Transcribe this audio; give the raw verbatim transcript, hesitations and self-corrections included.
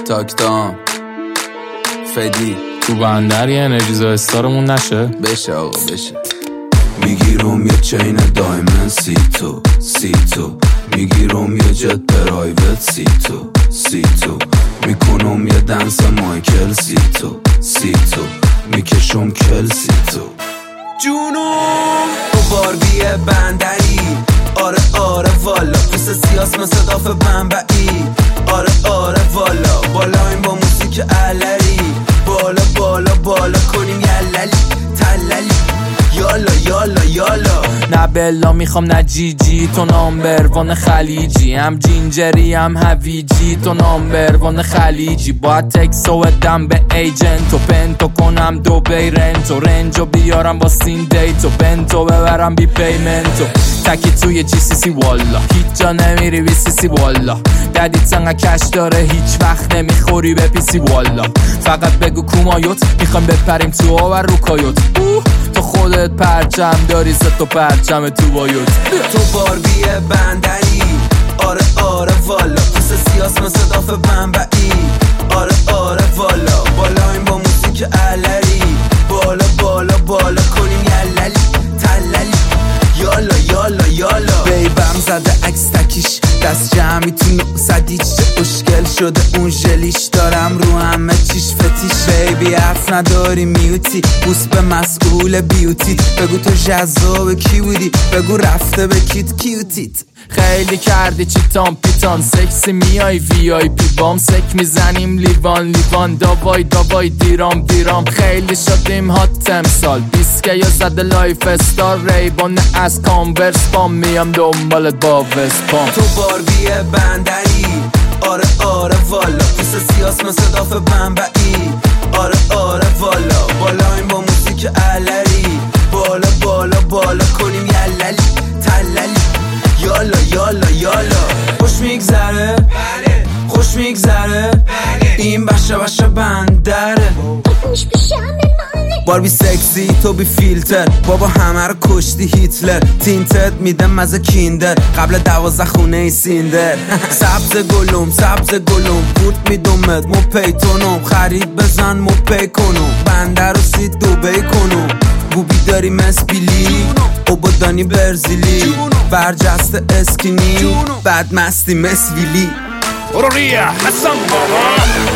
تاکتام فدی تو بندر یه انرژیزا استارمون نشه بشه آقا بشه. میگیرم یه چین دایمن سی تو سی تو میگیرم یه جت پرایوت سی تو سی تو میکنم یه دنس مایکل سی تو سی تو میکشم کل سی تو جونم تو باربی بندری آره آره والا پس سیاس مثل داف بنبعی آره آره والا بالا این با موسیک علری بالا بالا بالا کنیم یللی تللی یالا یالا یالا. نه بلا میخوام نه جی جی تو نامبروان خلیجی هم جینجری هم هویجی تو نامبروان خلیجی باید تکسو ادم به ایجنتو پنتو کنم دو بی رنتو رنجو بیارم با سین دیتو بنتو ببرم بی پیمنتو تکی توی جی سی سی والا هیچ جا نمیری بی سی سی والا ددی تنگه کش داره هیچ وقت نمیخوری به پی سی والا فقط بگو کومایوت میخوام بپریم تو آور رو کایوت تو خودت پرچم داری ست تو پرچم تو بایوت تو باربی بندری آره آره والا پس سیاس مثل داف بنبعی آره آره والا بالا این با موسیک علری بالا بالا بالا کنیم یللی تللی یالا یالا یالا. بیبم زده عکس تکیش دست جمعی تو نقصدیچ چه اشکل شده اون جلیش دارم رو همه چیش فتیش بیبی حرف نداری میوتی بوس به مسئول بیوتی بگو تو جذاب کی بودی بگو رفته به کیت کیوتیت خیلی کردی چیتان پیتان سکسی میای وی آی پی بام سک میزنیم لیوان لیوان داوای داوای دیرام دیرام خیلی شدیم هات امسال بیسکه یا زده لایف استار ریبان از کانورس بام میام دنبالت با وسپام تو باربی بندری آره آره والا پس سیاس مثل داف بنبعی آره آره والا بالا این با موسیک علری بالا بالا بالا کنیم یللی تللی یالا یالا یالا. خوش میگذره بله خوش میگذره بله این بشه بشه بندره باربی سکسی تو بی فیلتر بابا همه رو کشتی هیتلر تینتت میدم مزه کیندر قبل دوازده خونه ای سیندر سبز گلوم سبز گلوم بود میدومت مو پیتونم خرید بزن مو پی کنم بندر رو سی دوبی کنم بوبی داری مسبیلی اوبادانی برزیلی برجست اسکینی بعد مستی مسویلی برو ریا حسن بابا